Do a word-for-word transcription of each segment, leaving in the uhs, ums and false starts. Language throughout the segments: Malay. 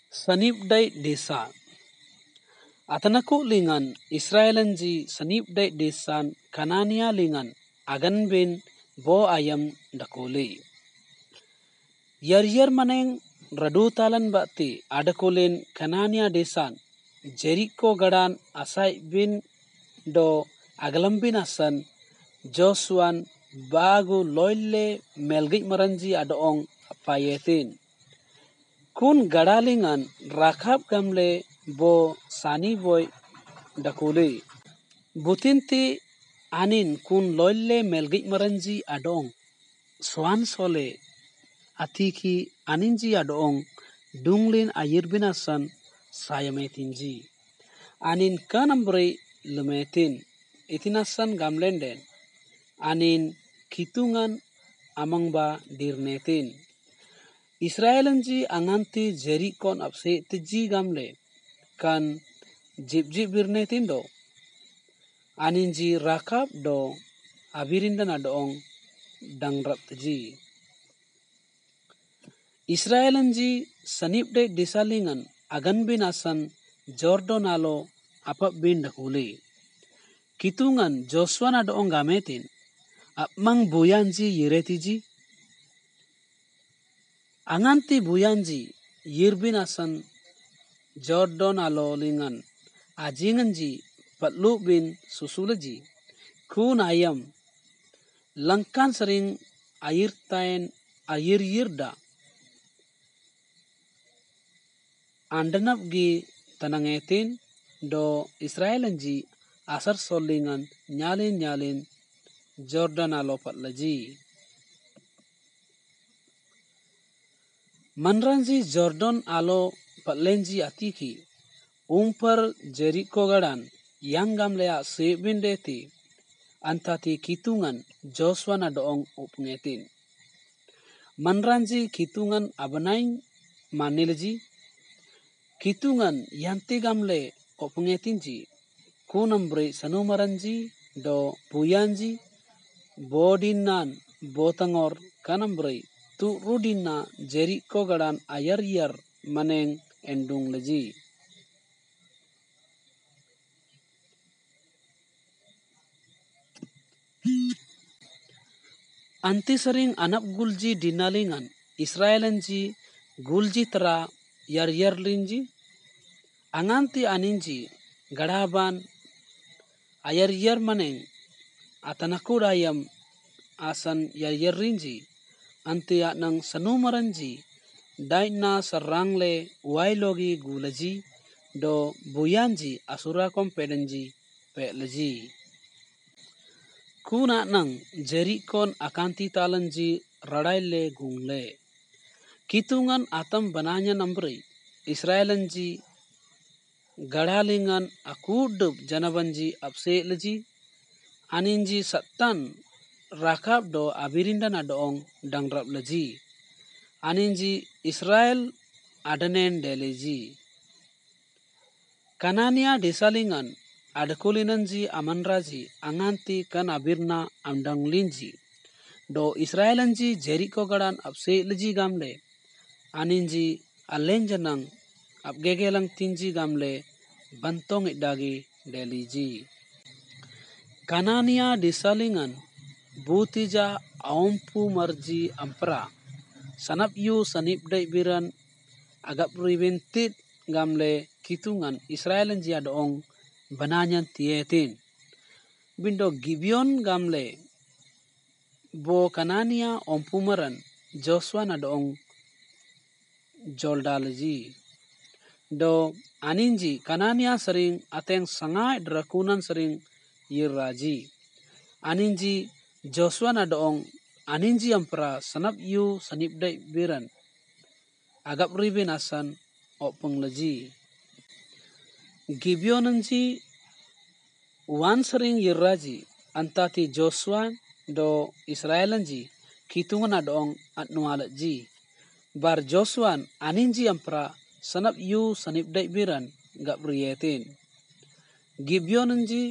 Sanibdai desa. Atanaku lingan Israelanji sanibdai desan Kanania lingan agan bin bo ayam dakuli. Yar yar maneng radu talan bakti adakulin Kanania desan Jericho gadan asai bin do agalambin asan Josuan bagu loille melgik maranji adoong payetin. Kun gadalingan rakab gamle bo sani boy dakuli. Butinti anin kun loille melgik maranji adong swan sole atiki aninji adong dunglin ayirbinasan sayametinji. Anin kanambre lumetin itinasan gamlenden anin kitungan amangba dirnetin. Israelanji anganti Jerikon apse tiji gamle kan jib-jib birnetin do aninji rakab do abirindan adoong dangrat tiji. Israelanji sanibde disalingan agan binasan Jordan alo apap bin dakuli. Kitungan Joshua na doong gametin apmang buyanji yiretiji anganti buyanji yirbinasan Jordan alo lingan ajinganji patlu bin susulaji kun ayam langkan sering ayirtain ayir yirda andanap gi tanangetin do Israelanji asar solingan nyalin nyalin Jordan alo patlaji. Manranji Jordan alo patlenji atiki umpar Jericho gadan yang gamlea sebindeti antati kitungan Joshua na doong upngetin. Manranji kitungan abanaing manilji kitungan yanti gamle opngetinji kunambre sanumaranji do puyanji bodinan botangor kanambre tu rudina Jericho gadan ayar yar maneng endung leji. Anti sering anak gulji dinalingan Israelanji gulji tera yar yar linji anganti aninji gadaban ayar yar maneng atanakur ayam asan yar yar rinji anti anang sanumaranji daina sarangle wailogi gulaji do buyanji asura kompedenji peleji. Kuna nang Jerikon akanti talanji radaile gungle. Kitungan atam bananya nambri Israelanji gadalingan akudub janabanji apse leji aninji satan rakab do abirindan adoong dangrap leji aninji Israel adanen deleji. Kanania desalingan adakulinanji amanraji anganti kan abirna amdang linji do Israelanji Jericho gadan apse leji gamle aninji alenjanang abgegelang tinji gamle bantong idagi deliji. Kanania desalingan butija aumpu marji ampra sanap yu sanibdai biran agap ribentit gamle kitungan Israelanji adoong bananyan tietin. Bindo Gibeon gamle bo Kanania ompumaran Joshua na doong joldalaji. Do aninji Kanania sering ateng sangai drakunan sering yiraji. Aninji Joshua na doong aninji ampra sanap yu sanibdai biran agap ribin asan openglaji. Gibeonanji wan sering yiraji antati Joshua do Israelanji kitungan adoong atnualaji. Bar Joshua aninji ampra sanap yu sanibdai biran gap riyetin. Gibeonanji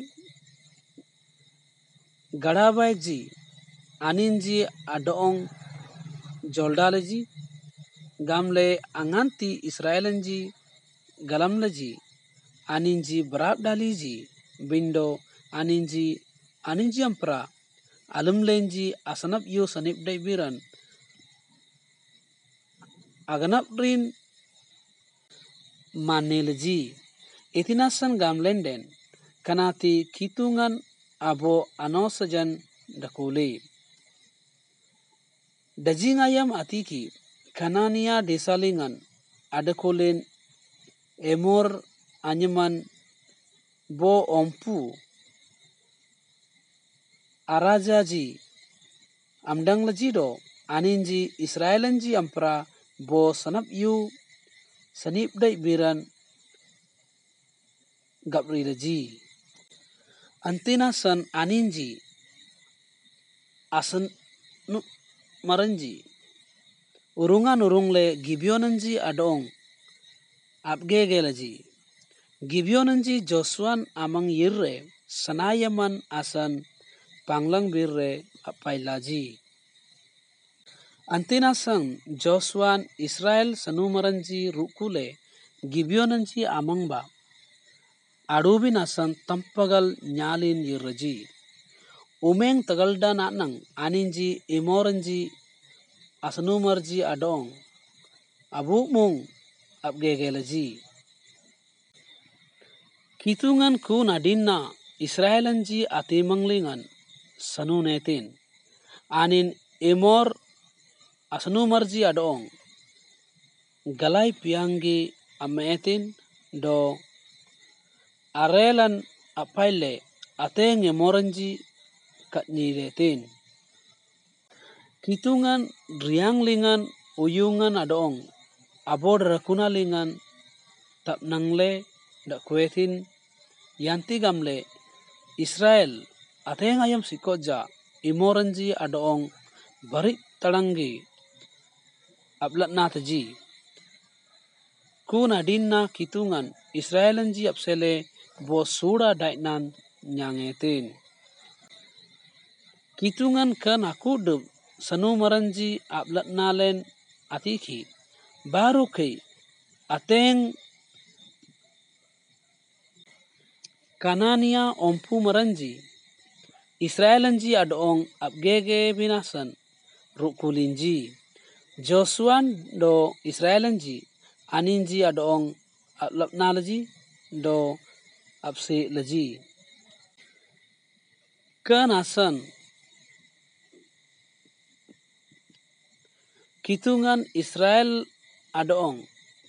gadabaiji aninji adoong joldalaji gamle anganti Israelanji galamlaji aninji barabdaliji bindo aninji aninji ampra alumlenji asanap yu sanip daibiran aganaprin manelji itinasan gamlenden kanati kitungan abo anosajan dakule dajingayam atiki kanania desalingan adakolen emor anyaman bo ompu arajaji amdanglaji do aninji Israelanji ampra bo sanap yu sanip dai biran gabrilaji antina san aninji asan nu maranji urungan urungle Gibeonanji adong abgegelaji Gibeonanji Joshua amang yirre sanayaman asan panglang birre apailaji antina sang Joshua Israel sanumaranji rukule Gibeonanji amangba adubin asan tampagal nyalin yirraji umeng tagalda nanang aninji imoranji asanumarji adong abukmung abgegelaji kitungan kun adinna Israelanji atimanglingan sanunetin anin imor asanumarji adong galay pianggi ametin do arelan apaile ateng emoranji katniletin kitungan rianglingan uyungan adong abod rakunalingan tapnangle dakwetin yanti gamle Israel ateng ayam sikoja imoranji adong barik talangi ablat nataji kun adinna kitungan Israelanji apsele bo suda daiknan nyangetin kitungan kan akudub sanumaranji ablat nalen atiki baru kei ateng kanania ompu maranji Israelanji adong abgege binasan rukulinji Joshua do Israelanji aninji adong ablapnalaji do apse laji kanasan kitungan Israel adong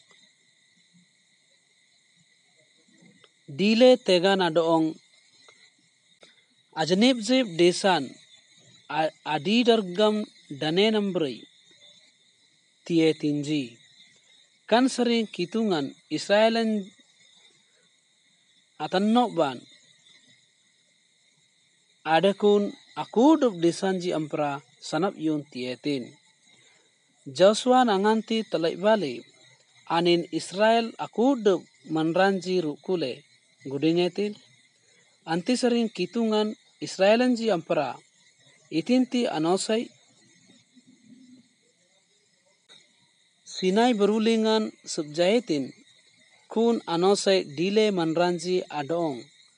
dile tegan adong ajanibjib desan adidargam danenambrei tietinji kan sering kitungan Israelan atannokban adakun akudub desanji ampra sanap yun tietin Joshua nanganti talaibali anin Israel akudub manranji rukule gudingetin anti sering kitungan Israelanji ampra itinti anosai Sinai berulingan subjaitin kun anosai dile manranji adong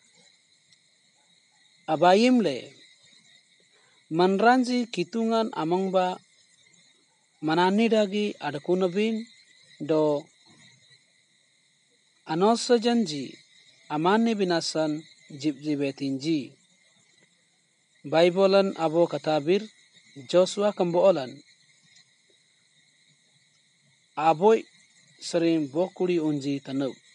abayimle manranji kitungan amangba manani dagi adakunabin do anosajanji amani binasan jibjibetinji Baibolan abo katabir Joshua kamboolan aboy sering bokuri unji tanub